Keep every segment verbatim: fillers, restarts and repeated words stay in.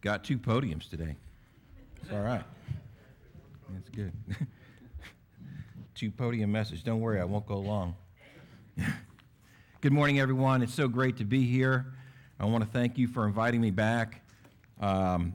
Got two podiums today. It's all right. That's good. Two podium message. Don't worry, I won't go long. Good morning, everyone. It's so great to be here. I want to thank you for inviting me back. Um,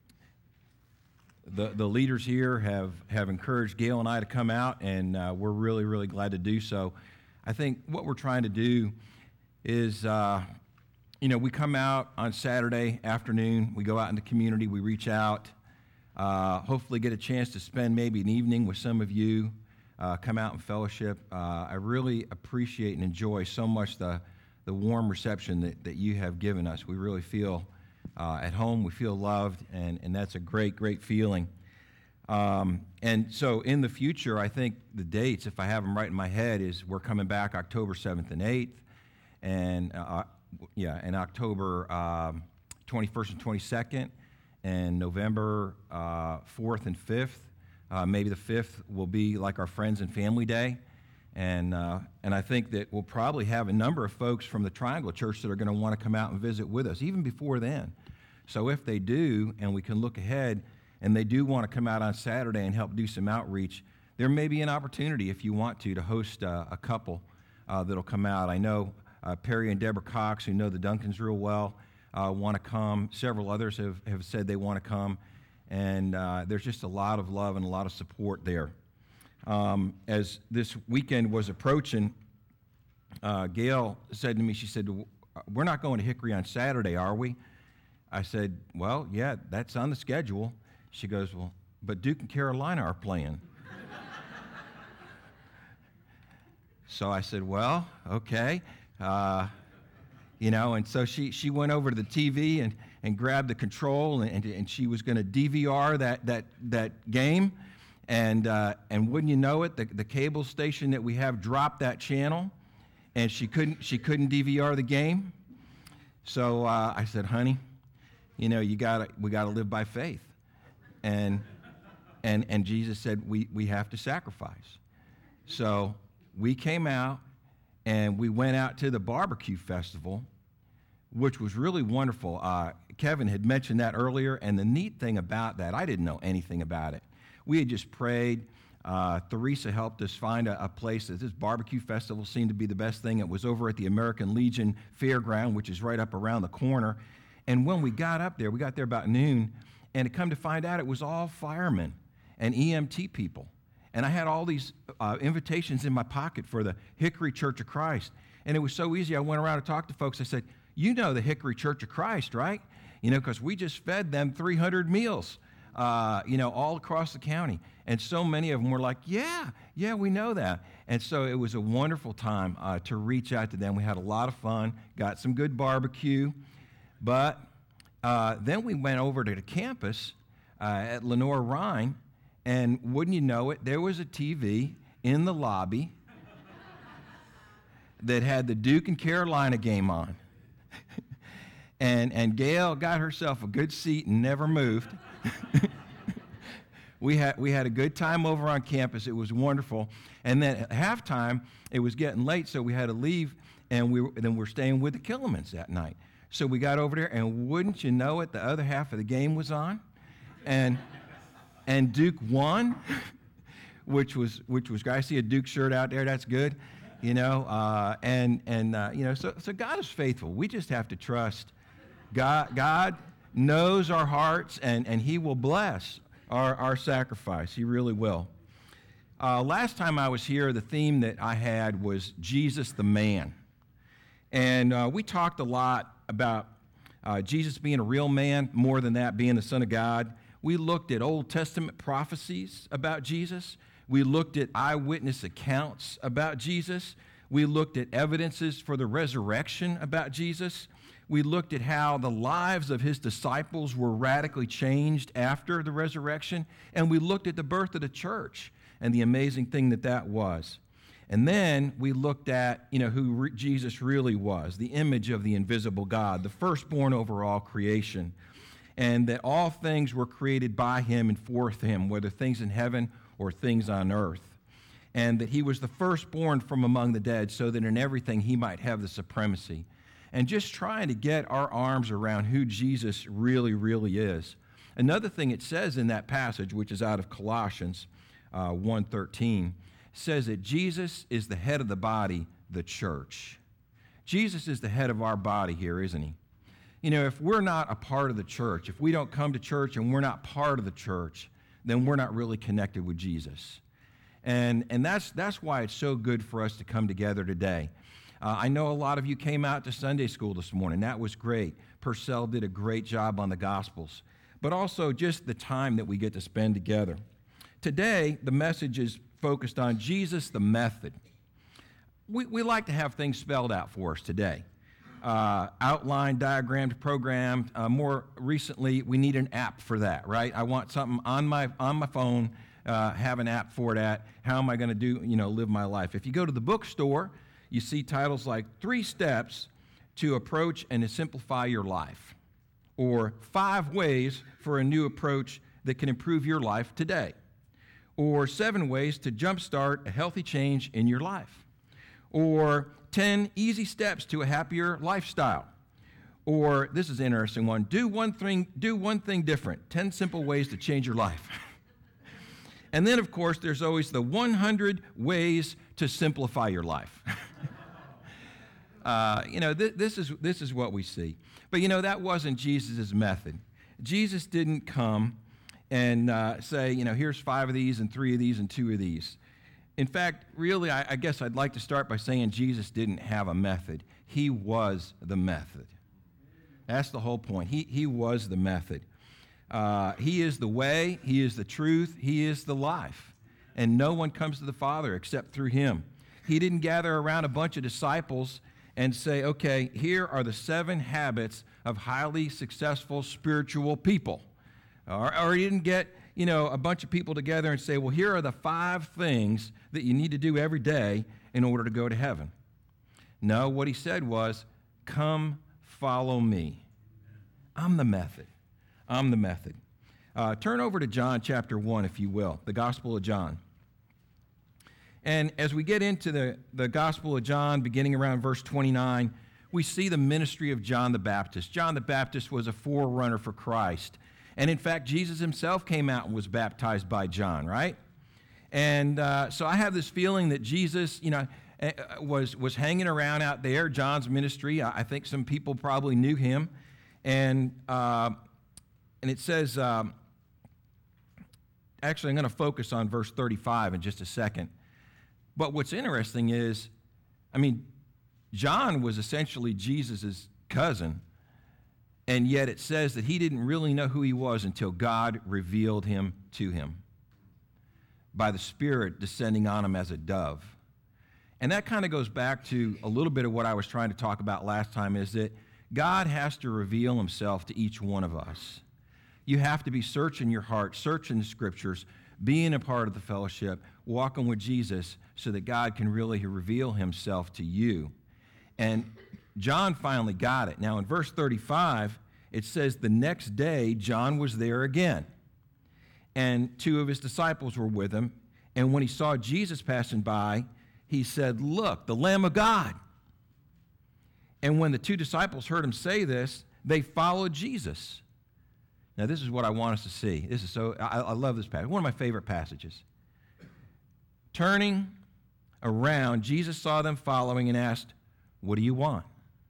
the the leaders here have, have encouraged Gail and I to come out, and uh, we're really, really glad to do so. I think what we're trying to do is, uh, you know, we come out on Saturday afternoon, we go out in the community, we reach out, uh, hopefully get a chance to spend maybe an evening with some of you, uh, come out and fellowship. Uh, I really appreciate and enjoy so much the, the warm reception that, that you have given us. We really feel uh, at home, we feel loved, and, and that's a great, great feeling. Um, and so in the future, I think the dates, if I have them right in my head, is we're coming back October seventh and eighth, and uh, yeah, and October um, twenty-first and twenty-second, and November uh, fourth and fifth. Uh, maybe the fifth will be like our Friends and Family Day, and uh, and I think that we'll probably have a number of folks from the Triangle Church that are going to want to come out and visit with us, even before then. So if they do, and we can look ahead, and they do want to come out on Saturday and help do some outreach, there may be an opportunity, if you want to, to host uh, a couple uh, that'll come out. I know uh, Perry and Deborah Cox, who know the Duncans real well, uh, want to come. Several others have, have said they want to come. And uh, there's just a lot of love and a lot of support there. Um, as this weekend was approaching, uh, Gail said to me, she said, "We're not going to Hickory on Saturday, are we?" I said, "Well, yeah, that's on the schedule." She goes, "Well, but Duke and Carolina are playing." So I said, "Well, okay." Uh, you know, and so she, she went over to the T V and, and grabbed the control, and, and she was going to D V R that that that game. And uh, and wouldn't you know it, the, the cable station that we have dropped that channel, and she couldn't she couldn't D V R the game. So uh, I said, "Honey, you know, you gotta we gotta live by faith." And and and Jesus said we, we have to sacrifice. So we came out and we went out to the barbecue festival, which was really wonderful. Uh, Kevin had mentioned that earlier, and the neat thing about that, I didn't know anything about it. We had just prayed. Uh, Theresa helped us find a, a place that this barbecue festival seemed to be the best thing. It was over at the American Legion Fairground, which is right up around the corner. And when we got up there, we got there about noon, and to come to find out, it was all firemen and E M T people. And I had all these uh, invitations in my pocket for the Hickory Church of Christ. And it was so easy. I went around and talked to folks. I said, "You know the Hickory Church of Christ, right? You know, because we just fed them three hundred meals, uh, you know, all across the county." And so many of them were like, yeah, yeah, we know that. And so it was a wonderful time uh, to reach out to them. We had a lot of fun, got some good barbecue. But uh, then we went over to the campus uh, at Lenore Rhine, and wouldn't you know it, there was a T V in the lobby that had the Duke and Carolina game on. and and Gail got herself a good seat and never moved. we had we had a good time over on campus. It was wonderful. And then at halftime, it was getting late, so we had to leave, and we were, then we're staying with the Killamans that night. So we got over there, and wouldn't you know it, the other half of the game was on, and and Duke won, which was which was great. I see a Duke shirt out there. That's good, you know. Uh, and and uh, you know, so so God is faithful. We just have to trust God. God knows our hearts, and and He will bless our our sacrifice. He really will. Uh, last time I was here, the theme that I had was Jesus the man, and uh, we talked a lot about uh, Jesus being a real man. More than that, being the Son of God. We looked at Old Testament prophecies about Jesus. We looked at eyewitness accounts about Jesus. We looked at evidences for the resurrection about Jesus. We looked at how the lives of his disciples were radically changed after the resurrection. And we looked at the birth of the church and the amazing thing that that was. And then we looked at, you know, who re- Jesus really was, the image of the invisible God, the firstborn over all creation, and that all things were created by him and for him, whether things in heaven or things on earth, and that he was the firstborn from among the dead, so that in everything he might have the supremacy. and just trying to get our arms around who Jesus really, really is. Another thing it says in that passage, which is out of Colossians uh, one thirteen, says that Jesus is the head of the body, the church. Jesus is the head of our body here, isn't he? You know, if we're not a part of the church, if we don't come to church and we're not part of the church, then we're not really connected with Jesus. And, and that's, that's why it's so good for us to come together today. Uh, I know a lot of you came out to Sunday school this morning. That was great. Purcell did a great job on the Gospels, but also just the time that we get to spend together. Today, the message is focused on Jesus, the method. We, we like to have things spelled out for us today. Uh, outlined, diagrammed, programmed. Uh, more recently, we need an app for that, right? I want something on my on my phone, uh, have an app for that. How am I going to do, you know, live my life? If you go to the bookstore, you see titles like Three Steps to Approach and to Simplify Your Life, or Five Ways for a New Approach that can improve your life today, or Seven Ways to Jumpstart a Healthy Change in Your Life, or ten easy steps to a happier lifestyle. Or, this is an interesting one, do one thing, do one thing different, ten simple ways to change your life. And then, of course, there's always the one hundred ways to simplify your life. uh, you know, th- this is, this is what we see. But, you know, that wasn't Jesus' method. Jesus didn't come and uh, say, you know, here's five of these and three of these and two of these. In fact, really, I, I guess I'd like to start by saying Jesus didn't have a method. He was the method. That's the whole point. He, he was the method. Uh, he is the way. He is the truth. He is the life. And no one comes to the Father except through him. He didn't gather around a bunch of disciples and say, okay, here are the seven habits of highly successful spiritual people. Or, or he didn't get, you know, a bunch of people together and say, well, here are the five things that you need to do every day in order to go to heaven. No, what he said was, come follow me. I'm the method. I'm the method. Uh, turn over to John chapter one, if you will, the Gospel of John. And as we get into the, the Gospel of John, beginning around verse twenty-nine, we see the ministry of John the Baptist. John the Baptist was a forerunner for Christ. And in fact, Jesus himself came out and was baptized by John, right? And uh, so I have this feeling that Jesus, you know, was, was hanging around out there, John's ministry. I, I think some people probably knew him. And, uh, and it says, um, actually, I'm going to focus on verse thirty-five in just a second. But what's interesting is, I mean, John was essentially Jesus' cousin. And yet it says that he didn't really know who he was until God revealed him to him by the Spirit descending on him as a dove. And that kind of goes back to a little bit of what I was trying to talk about last time, is that God has to reveal himself to each one of us. You have to be searching your heart, searching the Scriptures, being a part of the fellowship, walking with Jesus so that God can really reveal himself to you. And John finally got it. Now, in verse thirty-five, it says, the next day, John was there again, and two of his disciples were with him. And when he saw Jesus passing by, he said, look, the Lamb of God. And when the two disciples heard him say this, they followed Jesus. Now, this is what I want us to see. This is so, I, I love this passage. One of my favorite passages. Turning around, Jesus saw them following and asked, what do you want?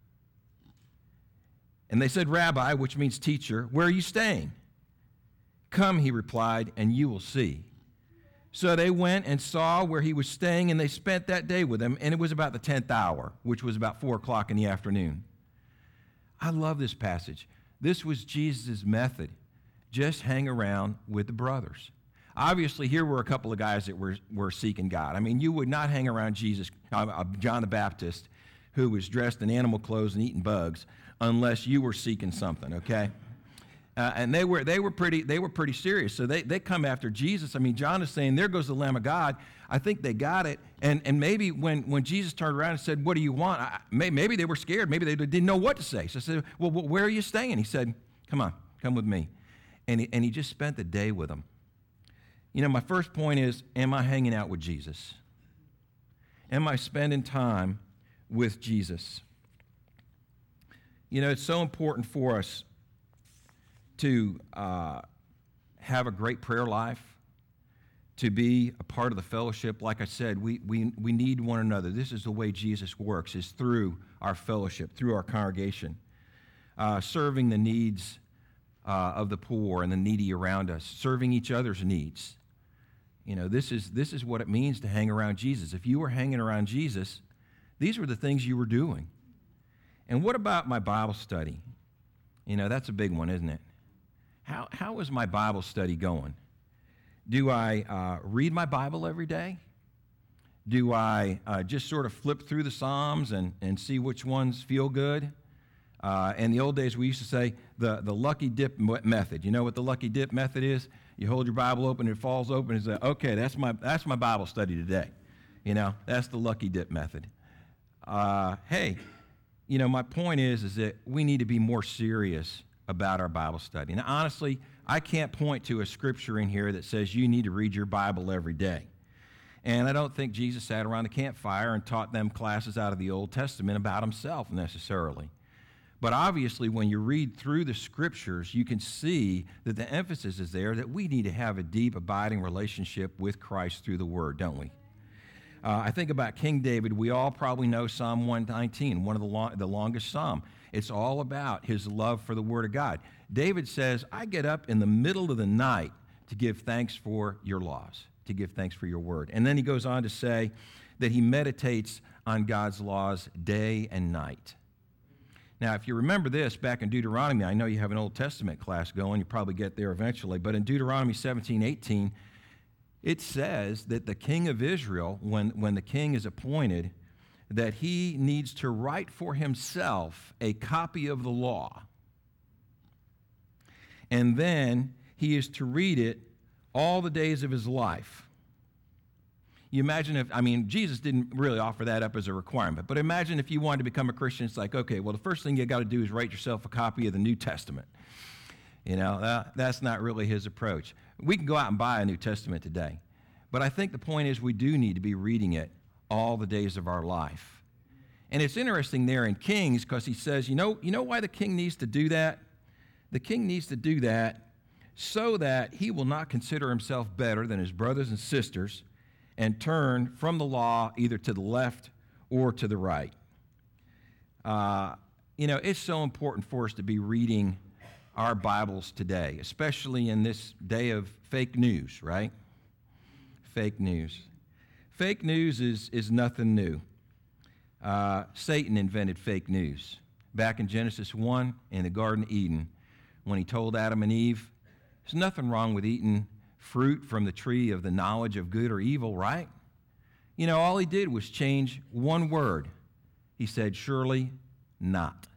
And they said, Rabbi, which means teacher, where are you staying? Come, he replied, and you will see. So they went and saw where he was staying, and they spent that day with him, and it was about the tenth hour, which was about four o'clock in the afternoon. I love this passage. This was Jesus' method. Just hang around with the brothers. Obviously, here were a couple of guys that were, were seeking God. I mean, you would not hang around Jesus, uh, John the Baptist, who was dressed in animal clothes and eating bugs, unless you were seeking something, okay? Uh, and they were they were pretty they were pretty serious. So they, they come after Jesus. I mean, John is saying, there goes the Lamb of God. I think they got it. And and maybe when, when Jesus turned around and said, what do you want? I, may, maybe they were scared. Maybe they didn't know what to say. So I said, well, where are you staying? He said, come on, come with me. And he, and he just spent the day with them. You know, my first point is, am I hanging out with Jesus? Am I spending time with Jesus? You know, it's so important for us to uh, have a great prayer life, to be a part of the fellowship. Like I said, we, we, we need one another. This is the way Jesus works, is through our fellowship, through our congregation, uh, serving the needs uh, of the poor and the needy around us, serving each other's needs. You know, this is, this is what it means to hang around Jesus. If you were hanging around Jesus, these were the things you were doing. And what about my Bible study? You know, that's a big one, isn't it? How, how is my Bible study going? Do I uh, read my Bible every day? Do I uh, just sort of flip through the Psalms and, and see which ones feel good? Uh, in the old days, we used to say the, the lucky dip method. You know what the lucky dip method is? You hold your Bible open, it falls open, and say, okay, that's my, that's my Bible study today. You know, that's the lucky dip method. Uh, hey, you know, my point is, is that we need to be more serious about our Bible study. And honestly, I can't point to a scripture in here that says you need to read your Bible every day. And I don't think Jesus sat around the campfire and taught them classes out of the Old Testament about himself necessarily. But obviously, when you read through the scriptures, you can see that the emphasis is there that we need to have a deep, abiding relationship with Christ through the Word, don't we? Uh, I think about King David. We all probably know Psalm one nineteen, one of the, long, the longest psalm. It's all about his love for the Word of God. David says, I get up in the middle of the night to give thanks for your laws, to give thanks for your Word. And then he goes on to say that he meditates on God's laws day and night. Now, if you remember this, back in Deuteronomy, I know you have an Old Testament class going, you probably get there eventually, but in Deuteronomy seventeen eighteen, it says that the king of Israel, when, when the king is appointed, that he needs to write for himself a copy of the law. And then he is to read it all the days of his life. You imagine if, I mean, Jesus didn't really offer that up as a requirement, but imagine if you wanted to become a Christian, it's like, okay, well, the first thing you got to do is write yourself a copy of the New Testament. You know, that, that's not really his approach. We can go out and buy a New Testament today, but I think the point is we do need to be reading it all the days of our life. And it's interesting there in Kings because he says, you know, you know why the king needs to do that? The king needs to do that so that he will not consider himself better than his brothers and sisters and turn from the law either to the left or to the right. Uh, you know, it's so important for us to be reading our Bibles today, especially in this day of fake news, right? Fake news. Fake news is, is nothing new. Uh, Satan invented fake news. Back in Genesis one in the Garden of Eden, when he told Adam and Eve, there's nothing wrong with eating fruit from the tree of the knowledge of good or evil, right? You know, all he did was change one word. He said, surely not.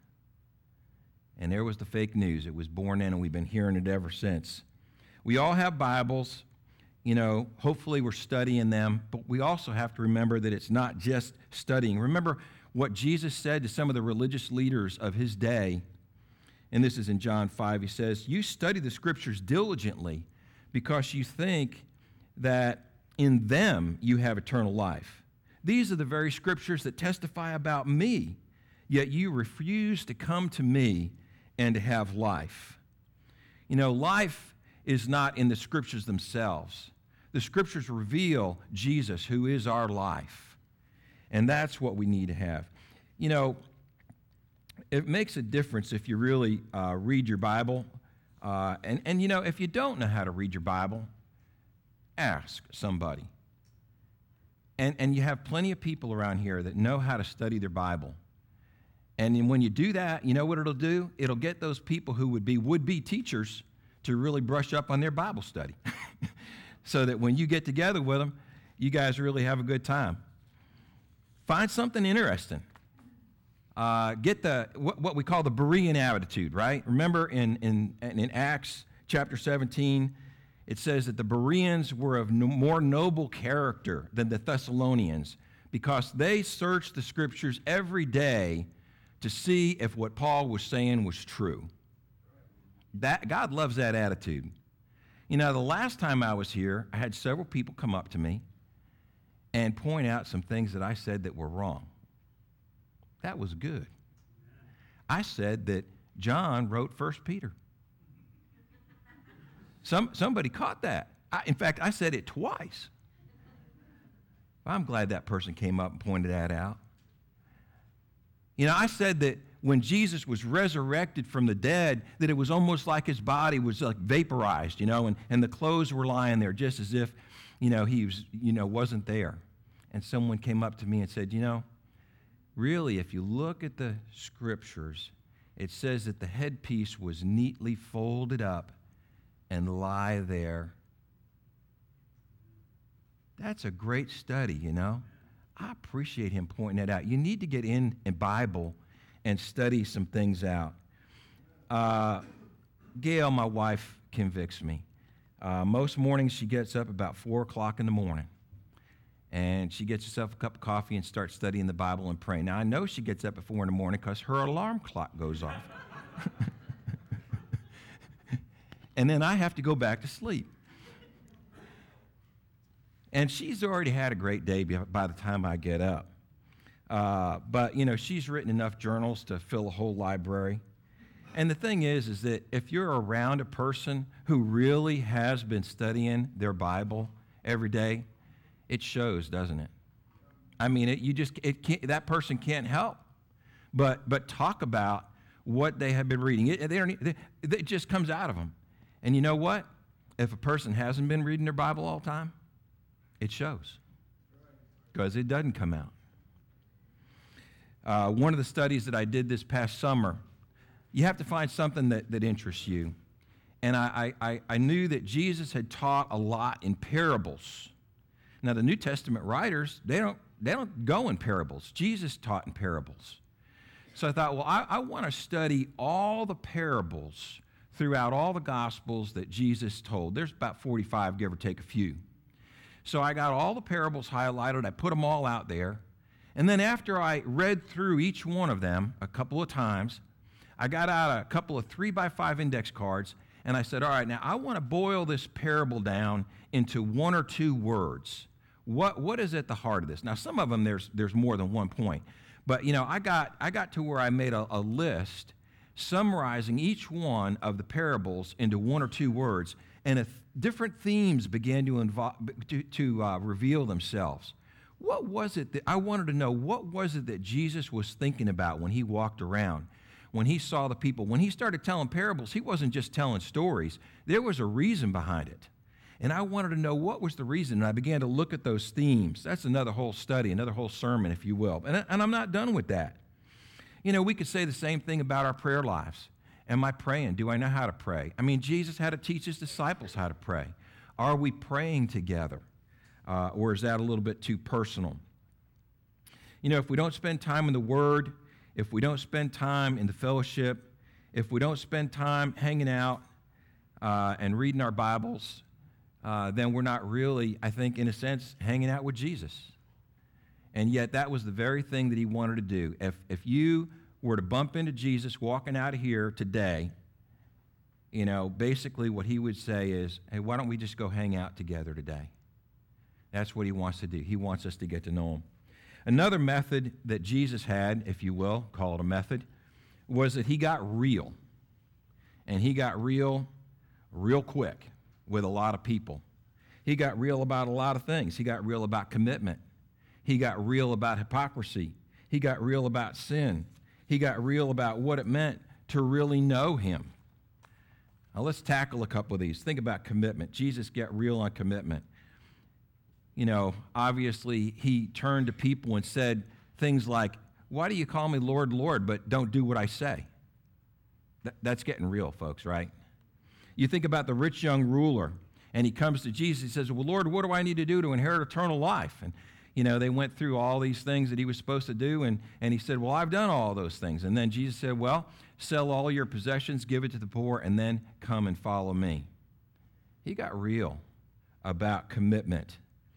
And there was the fake news. It was born in, and we've been hearing it ever since. We all have Bibles. You know, hopefully we're studying them, but we also have to remember that it's not just studying. Remember what Jesus said to some of the religious leaders of his day, and this is in John five. He says, you study the scriptures diligently because you think that in them you have eternal life. These are the very scriptures that testify about me, yet you refuse to come to me and to have life. You know, life is not in the scriptures themselves. The scriptures reveal Jesus, who is our life. And that's what we need to have. You know, it makes a difference if you really uh, read your Bible. Uh, and, and, you know, if you don't know how to read your Bible, ask somebody. And, and you have plenty of people around here that know how to study their Bible. And then when you do that, you know what it'll do? It'll get those people who would be would-be teachers to really brush up on their Bible study. So that when you get together with them, you guys really have a good time. Find something interesting. Uh, get the what, what we call the Berean attitude, right? Remember in, in, in Acts chapter seventeen, it says that the Bereans were of no, more noble character than the Thessalonians because they searched the scriptures every day to see if what Paul was saying was true. That God loves that attitude. You know, the last time I was here, I had several people come up to me and point out some things that I said that were wrong. That was good. I said that John wrote First Peter. Some, somebody caught that. I, in fact, I said it twice. I'm glad that person came up and pointed that out. You know, I said that when Jesus was resurrected from the dead, that it was almost like his body was like vaporized, you know, and, and the clothes were lying there just as if, you know, he was, you know, wasn't there. And someone came up to me and said, you know, really, if you look at the scriptures, it says that the headpiece was neatly folded up and lie there. That's a great study, you know. I appreciate him pointing that out. You need to get in a Bible and study some things out. Uh, Gail, my wife, convicts me. Uh, most mornings she gets up about four o'clock in the morning, and she gets herself a cup of coffee and starts studying the Bible and praying. Now, I know she gets up at four in the morning because her alarm clock goes off. And then I have to go back to sleep. And she's already had a great day by the time I get up. Uh, but, you know, she's written enough journals to fill a whole library. And the thing is, is that if you're around a person who really has been studying their Bible every day, it shows, doesn't it? I mean, it, you just it can't, that person can't help but but talk about what they have been reading. It, they don't, it, it just comes out of them. And you know what? If a person hasn't been reading their Bible all the time, it shows, because it doesn't come out. Uh, one of the studies that I did this past summer, you have to find something that, that interests you. And I, I, I knew that Jesus had taught a lot in parables. Now, the New Testament writers, they don't, they don't go in parables. Jesus taught in parables. So I thought, well, I, I want to study all the parables throughout all the Gospels that Jesus told. There's about forty-five, give or take a few. So I got all the parables highlighted. I put them all out there. And then after I read through each one of them a couple of times, I got out a couple of three by five index cards, and I said, all right, now I want to boil this parable down into one or two words. What, what is at the heart of this? Now, some of them, there's, there's more than one point. But, you know, I got, I got to where I made a, a list summarizing each one of the parables into one or two words, and a th- different themes began to, involve, to, to uh, reveal themselves. What was it that I wanted to know? What was it that Jesus was thinking about when he walked around, when he saw the people? When he started telling parables, he wasn't just telling stories. There was a reason behind it. And I wanted to know what was the reason, and I began to look at those themes. That's another whole study, another whole sermon, if you will. And, and I'm not done with that. You know, we could say the same thing about our prayer lives. Am I praying? Do I know how to pray? I mean, Jesus had to teach his disciples how to pray. Are we praying together? Uh, or is that a little bit too personal? You know, if we don't spend time in the Word, if we don't spend time in the fellowship, if we don't spend time hanging out uh, and reading our Bibles, uh, then we're not really, I think, in a sense, hanging out with Jesus. And yet that was the very thing that he wanted to do. If, if you were to bump into Jesus walking out of here today, you know, basically what he would say is, hey, why don't we just go hang out together today? That's what he wants to do. He wants us to get to know him. Another method that Jesus had, if you will, call it a method, was that he got real. And he got real real quick with a lot of people. He got real about a lot of things. He got real about commitment. He got real about hypocrisy. He got real about sin. He got real about what it meant to really know him. Now let's tackle a couple of these. Think about commitment. Jesus got real on commitment. You know, obviously he turned to people and said things like, why do you call me Lord, Lord, but don't do what I say? Th- that's getting real, folks, right? You think about the rich young ruler, and he comes to Jesus. He says, well, Lord, what do I need to do to inherit eternal life? And you know, they went through all these things that he was supposed to do, and, and he said, well, I've done all those things. And then Jesus said, well, sell all your possessions, give it to the poor, and then come and follow me. He got real about commitment.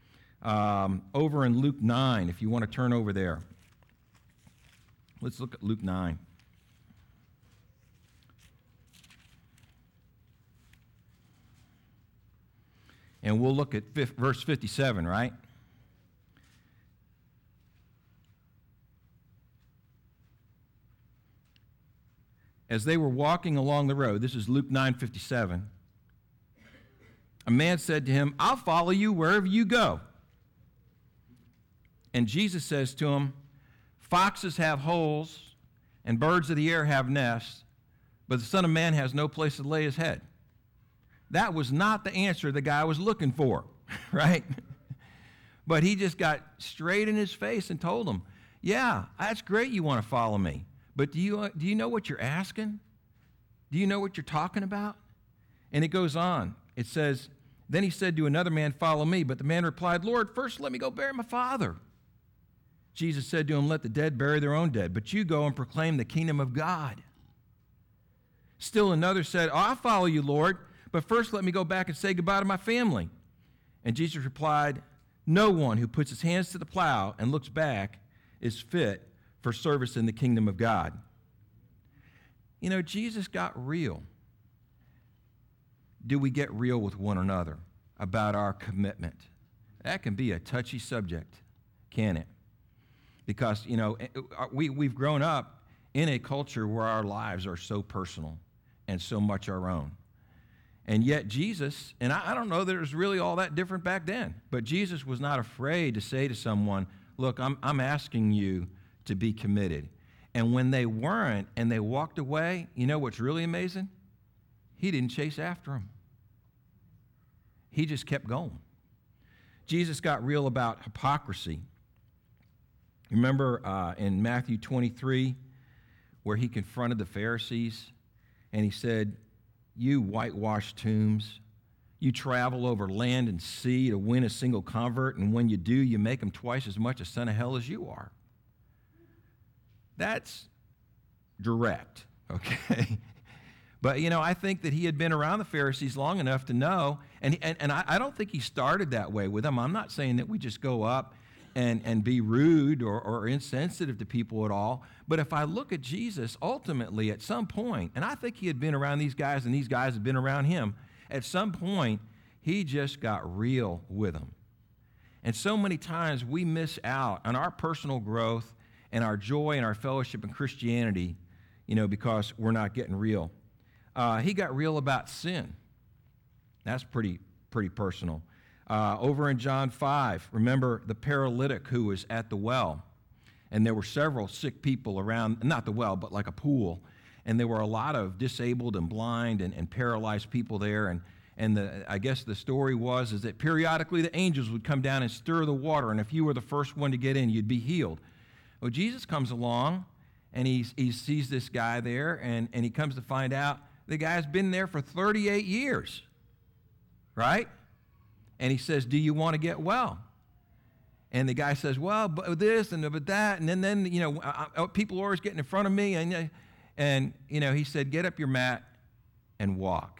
Um, over in Luke nine, if you want to turn over there, let's look at Luke nine. And we'll look at verse fifty-seven, right? as they were walking along the road, this is Luke nine fifty-seven, a man said to him, I'll follow you wherever you go. And Jesus says to him, foxes have holes and birds of the air have nests, but the Son of Man has no place to lay his head. That was not the answer the guy was looking for, right? But he just got straight in his face and told him, yeah, that's great you want to follow me, but do you, do you know what you're asking? Do you know what you're talking about? And it goes on. It says, then he said to another man, follow me. But the man replied, Lord, first let me go bury my father. Jesus said to him, let the dead bury their own dead, but you go and proclaim the kingdom of God. Still another said, oh, I'll follow you, Lord, but first let me go back and say goodbye to my family. And Jesus replied, no one who puts his hands to the plow and looks back is fit for service in the kingdom of God. You know, Jesus got real. Do we get real with one another about our commitment? That can be a touchy subject, can it? Because, you know, we, we've grown up in a culture where our lives are so personal and so much our own. And yet Jesus, and I, I don't know that it was really all that different back then, but Jesus was not afraid to say to someone, look, I'm, I'm asking you to be committed. And when they weren't and they walked away, you know what's really amazing? He didn't chase after them. He just kept going. Jesus got real about hypocrisy. Remember uh, in Matthew twenty-three, where he confronted the Pharisees, and he said, you whitewashed tombs, you travel over land and sea to win a single convert, and when you do, you make him twice as much a son of hell as you are. That's direct, okay? But, you know, I think that he had been around the Pharisees long enough to know, and, and, and I, I don't think he started that way with them. I'm not saying that we just go up and, and be rude or, or insensitive to people at all. But if I look at Jesus, ultimately, at some point, and I think he had been around these guys and these guys had been around him, at some point, he just got real with them. And so many times we miss out on our personal growth and our joy and our fellowship in Christianity, you know, because we're not getting real. Uh, he got real about sin. That's pretty, pretty personal. Uh, over in John five, remember the paralytic who was at the well, and there were several sick people around, not the well, but like a pool, and there were a lot of disabled and blind and, and paralyzed people there, and, and the, I guess the story was is that periodically the angels would come down and stir the water, and if you were the first one to get in, you'd be healed. Well, Jesus comes along, and he, he sees this guy there, and, and he comes to find out the guy's been there for thirty-eight years, right? And he says, do you want to get well? And the guy says, well, but this and but that. And then, then you know, I, I, people are always getting in front of me. And, and, you know, he said, get up your mat and walk.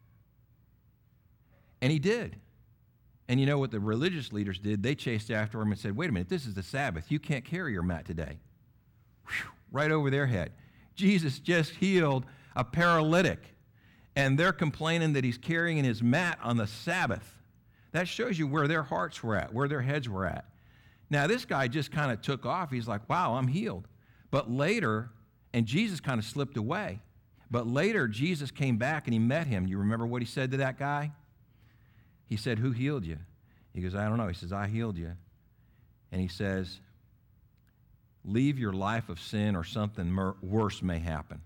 And he did. And you know what the religious leaders did? They chased after him and said, wait a minute, this is the Sabbath. You can't carry your mat today. Whew, right over their head. Jesus just healed a paralytic. And they're complaining that he's carrying his mat on the Sabbath. That shows you where their hearts were at, where their heads were at. Now, this guy just kind of took off. He's like, wow, I'm healed. But later, and Jesus kind of slipped away. But later, Jesus came back and he met him. You remember what he said to that guy? He said, who healed you? He goes, I don't know. He says, I healed you. And he says, leave your life of sin or something mer- worse may happen.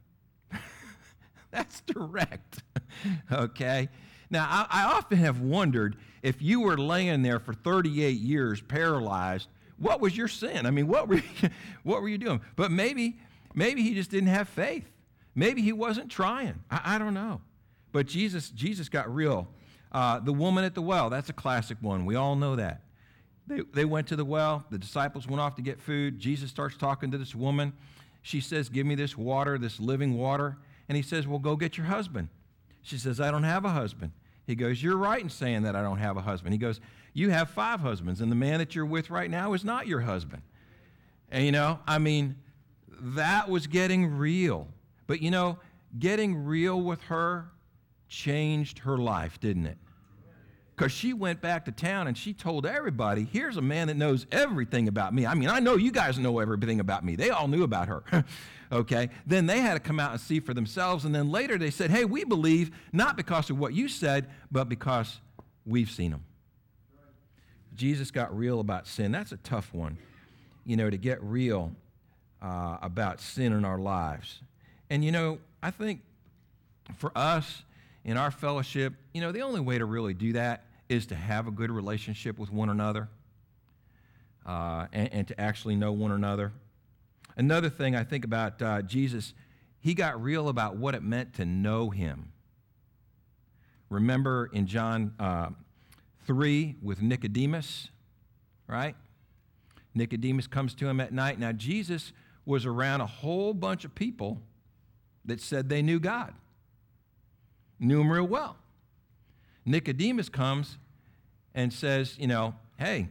That's direct, okay? Now, I, I often have wondered if you were laying there for thirty-eight years paralyzed, what was your sin? I mean, what were you, what were you doing? But maybe, maybe he just didn't have faith. Maybe he wasn't trying. I, I don't know. But Jesus, Jesus got real. Uh, the woman at the well, that's a classic one. We all know that. They, they went to the well. The disciples went off to get food. Jesus starts talking to this woman. She says, give me this water, this living water. And he says, well, go get your husband. She says, I don't have a husband. He goes, you're right in saying that I don't have a husband. He goes, you have five husbands, and the man that you're with right now is not your husband. And, you know, I mean, that was getting real. But, you know, getting real with her changed her life, didn't it? because she went back to town and she told everybody, here's a man that knows everything about me. I mean, I know you guys know everything about me. They all knew about her. Okay? Then they had to come out and see for themselves. And then later they said, hey, we believe not because of what you said, but because we've seen him. Jesus got real about sin. That's a tough one, you know, to get real uh, about sin in our lives. And, you know, I think for us in our fellowship, you know, the only way to really do that is to have a good relationship with one another uh, and, and to actually know one another. Another thing I think about uh, Jesus, he got real about what it meant to know him. Remember in John uh, three with Nicodemus, right? Nicodemus comes to him at night. Now, Jesus was around a whole bunch of people that said they knew God, knew him real well. Nicodemus comes and says, you know, hey,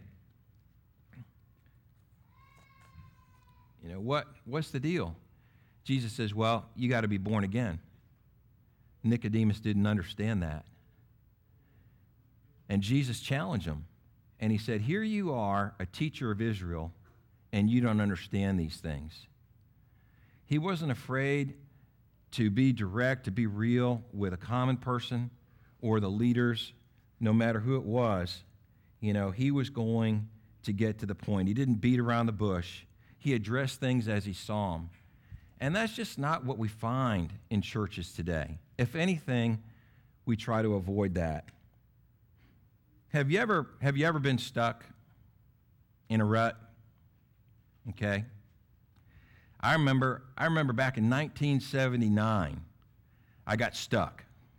you know, what, what's the deal? Jesus says, well, you got to be born again. Nicodemus didn't understand that. And Jesus challenged him. And he said, here you are, a teacher of Israel, and you don't understand these things. He wasn't afraid to be direct, to be real with a common person or the leaders, no matter who it was. You know, he was going to get to the point. He didn't beat around the bush. He addressed things as he saw them. And that's just not what we find in churches today. If anything, we try to avoid that. Have you ever, have you ever been stuck in a rut? Okay. I remember, I remember back in nineteen seventy-nine, I got stuck.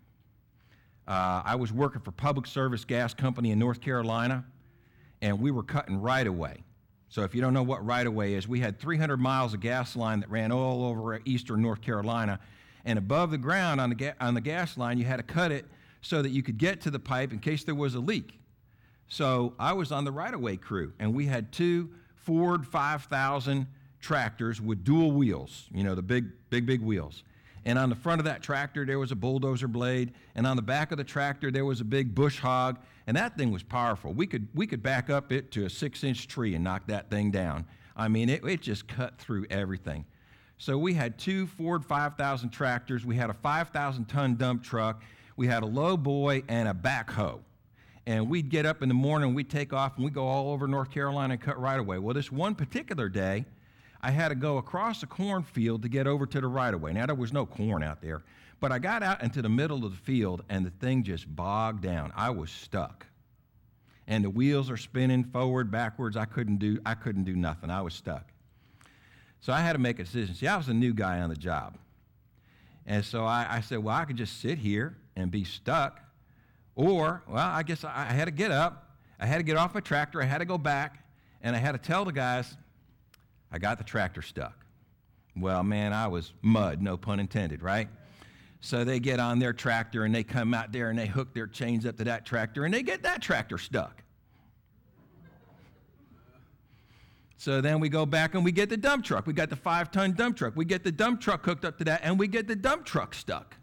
Uh, I was working for Public Service Gas Company in North Carolina, and we were cutting right-of-way. So if you don't know what right-of-way is, we had three hundred miles of gas line that ran all over eastern North Carolina, and above the ground on the, ga- on the gas line, you had to cut it so that you could get to the pipe in case there was a leak. So I was on the right-of-way crew, and we had two Ford five thousand tractors with dual wheels, you know, the big, big, big wheels. And on the front of that tractor, there was a bulldozer blade, and on the back of the tractor, there was a big bush hog, and that thing was powerful. We could we could back up it to a six-inch tree and knock that thing down. I mean, it, it just cut through everything. So we had two Ford five thousand tractors. We had a five thousand ton dump truck. We had a low boy and a backhoe. And we'd get up in the morning, we'd take off, and we'd go all over North Carolina and cut right away. Well, this one particular day, I had to go across a cornfield to get over to the right-of-way. Now, there was no corn out there, but I got out into the middle of the field, and the thing just bogged down. I was stuck. And the wheels are spinning forward, backwards. I couldn't do, I couldn't do nothing. I was stuck. So I had to make a decision. See, I was a new guy on the job. And so I, I said, well, I could just sit here and be stuck. Or, well, I guess I, I had to get up. I had to get off my tractor. I had to go back. And I had to tell the guys, I got the tractor stuck. Well, man, I was mud, no pun intended, right? So they get on their tractor, and they come out there, and they hook their chains up to that tractor, and they get that tractor stuck. So then we go back, and we get the dump truck. We got the five-ton dump truck. We get the dump truck hooked up to that, and we get the dump truck stuck.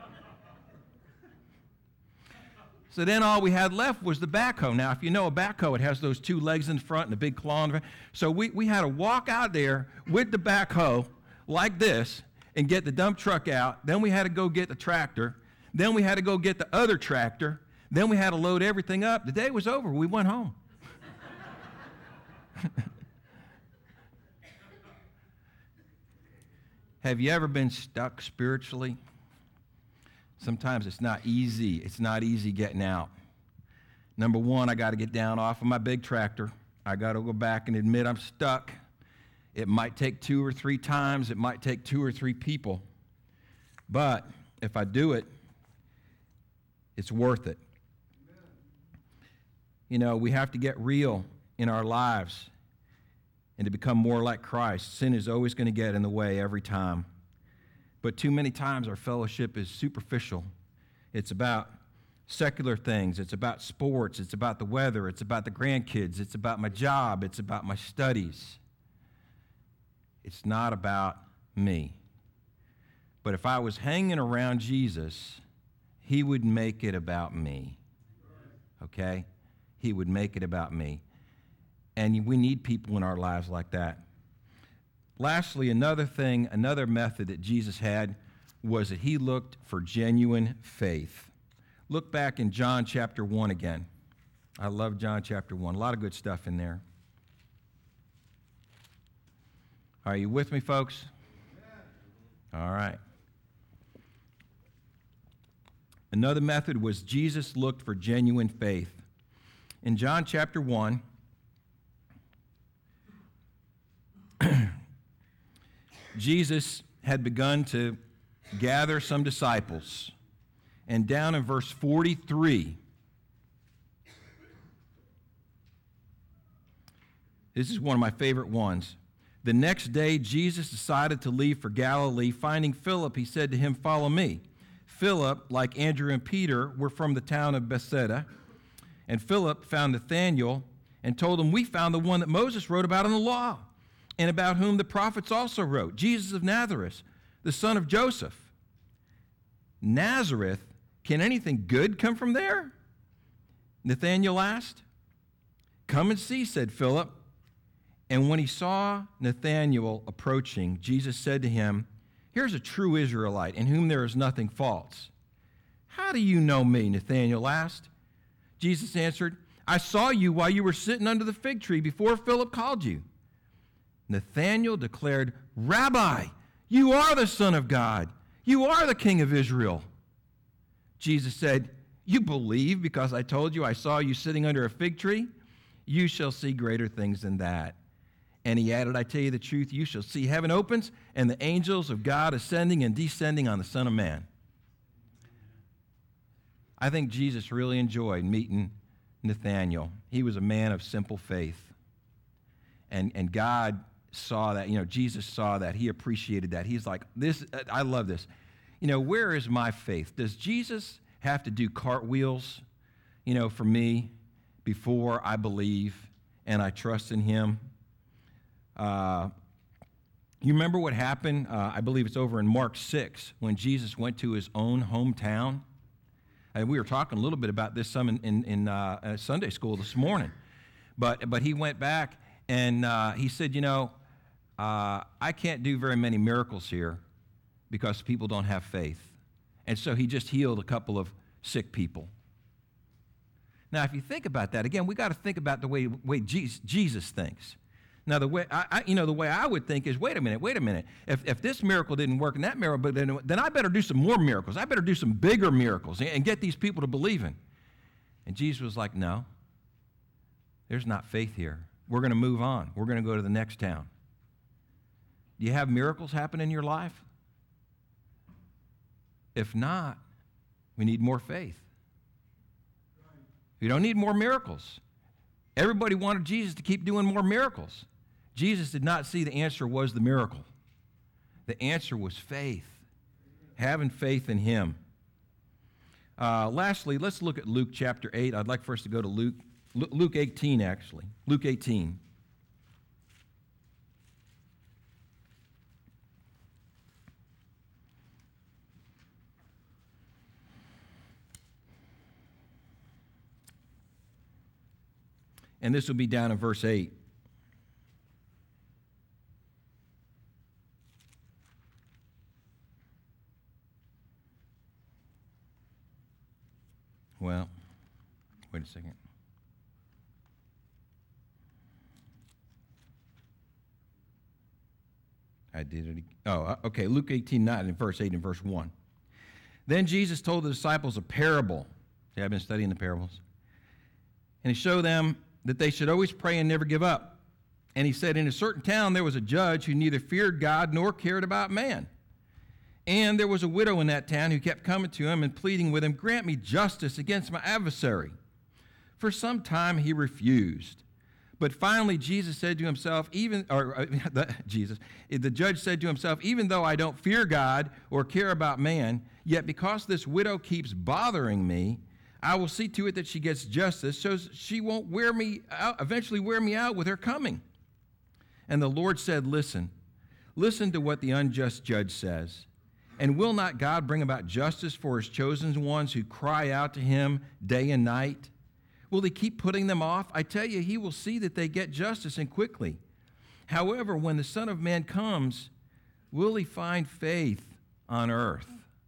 So then all we had left was the backhoe. Now, if you know a backhoe, it has those two legs in front and a big claw in the front. So we, we had to walk out there with the backhoe like this and get the dump truck out. Then we had to go get the tractor. Then we had to go get the other tractor. Then we had to load everything up. The day was over. We went home. Have you ever been stuck spiritually? Sometimes it's not easy. It's not easy getting out. Number one, I got to get down off of my big tractor. I got to go back and admit I'm stuck. It might take two or three times. It might take two or three people. But if I do it, it's worth it. Amen. You know, we have to get real in our lives and to become more like Christ. Sin is always going to get in the way every time. But too many times our fellowship is superficial. It's about secular things. It's about sports. It's about the weather. It's about the grandkids. It's about my job. It's about my studies. It's not about me. But if I was hanging around Jesus, he would make it about me. okay? He would make it about me. And we need people in our lives like that. Lastly, another thing, another method that Jesus had was that he looked for genuine faith. Look back in John chapter one again. I love John chapter one. A lot of good stuff in there. Are you with me, folks? All right. Another method was Jesus looked for genuine faith. In John chapter one, Jesus had begun to gather some disciples. And down in verse forty-three, this is one of my favorite ones. The next day, Jesus decided to leave for Galilee. Finding Philip, he said to him, "Follow me." Philip, like Andrew and Peter, were from the town of Bethsaida. And Philip found Nathanael and told him, "We found the one that Moses wrote about in the law, and about whom the prophets also wrote, Jesus of Nazareth, the son of Joseph." Nazareth? Can anything good come from there? Nathanael asked. "Come and see," said Philip. And when he saw Nathanael approaching, Jesus said to him, "Here's a true Israelite, in whom there is nothing false." "How do you know me?" Nathanael asked. Jesus answered, "I saw you while you were sitting under the fig tree before Philip called you." Nathanael declared, "Rabbi, you are the Son of God. You are the King of Israel." Jesus said, "You believe because I told you I saw you sitting under a fig tree? You shall see greater things than that." And he added, "I tell you the truth, you shall see heaven opens and the angels of God ascending and descending on the Son of Man." I think Jesus really enjoyed meeting Nathanael. He was a man of simple faith. And, and God saw that, you know, Jesus saw that. He appreciated that. He's like, this, I love this. You know, where is my faith? Does Jesus have to do cartwheels, you know, for me before I believe and I trust in him? Uh, you remember what happened? Uh, I believe it's over in Mark six when Jesus went to his own hometown. And we were talking a little bit about this some in, in, in uh, Sunday school this morning. But, but he went back and uh, he said, you know, uh, I can't do very many miracles here because people don't have faith. And so he just healed a couple of sick people. Now, if you think about that, again, we got to think about the way, way Jesus, Jesus thinks. Now, the way I, I, you know, the way I would think is, wait a minute, wait a minute. If, if this miracle didn't work and that miracle, then, then I better do some more miracles. I better do some bigger miracles and, and get these people to believe in. And Jesus was like, no, there's not faith here. We're going to move on. We're going to go to the next town. Do you have miracles happen in your life? If not, we need more faith. We don't need more miracles. Everybody wanted Jesus to keep doing more miracles. Jesus did not see the answer was the miracle. The answer was faith, having faith in him. Uh, lastly, let's look at Luke chapter eight. I'd like for us to go to Luke, Luke eighteen, actually. Luke eighteen. And this will be down in verse eight. Well, wait a second. I did it again. Oh, okay. Luke eighteen, nine, and verse eight and verse one. Then Jesus told the disciples a parable. See, I've been studying the parables. And he showed them that they should always pray and never give up. And he said, in a certain town there was a judge who neither feared God nor cared about man. And there was a widow in that town who kept coming to him and pleading with him, grant me justice against my adversary. For some time he refused. But finally Jesus said to himself, even, or uh, the, Jesus, the judge said to himself, even though I don't fear God or care about man, yet because this widow keeps bothering me, I will see to it that she gets justice, so she won't wear me out, eventually wear me out with her coming. And the Lord said, listen, listen to what the unjust judge says. And will not God bring about justice for his chosen ones who cry out to him day and night? Will he keep putting them off? I tell you, he will see that they get justice and quickly. However, when the Son of Man comes, will he find faith on earth?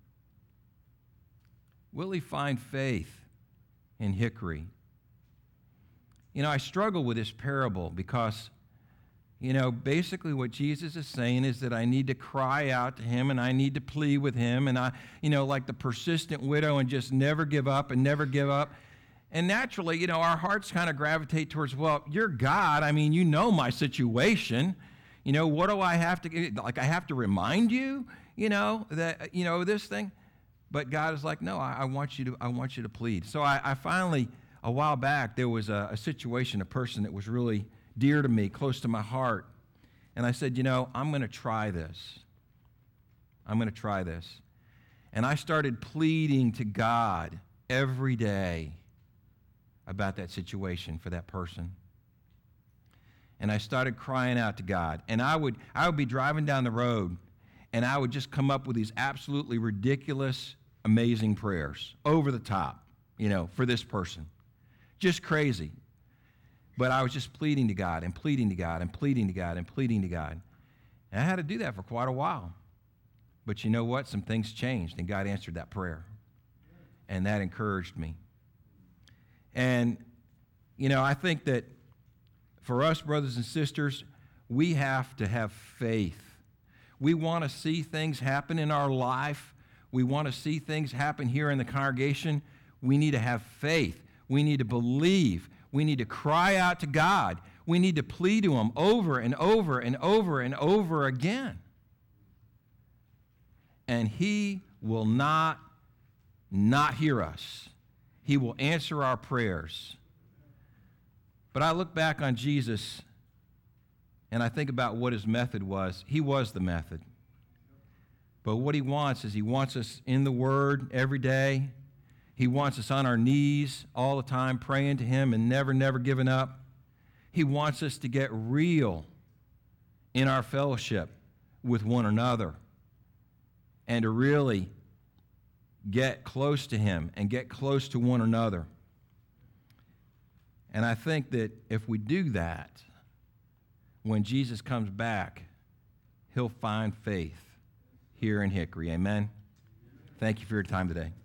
Will he find faith in Hickory? You know, I struggle with this parable because, you know, basically what Jesus is saying is that I need to cry out to him and I need to plead with him, and I, you know, like the persistent widow, and just never give up and never give up. And naturally, you know, our hearts kind of gravitate towards, well, you're God. I mean, you know my situation. You know, what do I have to, like, I have to remind you, you know, that, you know, this thing? But God is like, no, I, I want you to, I want you to plead. So I, I finally, a while back, there was a, a situation, a person that was really dear to me, close to my heart. And I said, you know, I'm going to try this. I'm going to try this. And I started pleading to God every day about that situation for that person. And I started crying out to God. And I would, I would be driving down the road, and I would just come up with these absolutely ridiculous, amazing prayers, over the top, you know, for this person. Just crazy. But I was just pleading to God and pleading to God and pleading to God and pleading to God. And I had to do that for quite a while. But you know what? Some things changed, and God answered that prayer. And that encouraged me. And, you know, I think that for us, brothers and sisters, we have to have faith. We want to see things happen in our life. We want to see things happen here in the congregation. We need to have faith. We need to believe. We need to cry out to God. We need to plead to him over and over and over and over again. And he will not not hear us. He will answer our prayers. But I look back on Jesus, and I think about what his method was. He was the method. But what he wants is he wants us in the Word every day. He wants us on our knees all the time, praying to him and never, never giving up. He wants us to get real in our fellowship with one another and to really get close to him and get close to one another. And I think that if we do that, when Jesus comes back, he'll find faith here in Hickory. Amen? Thank you for your time today.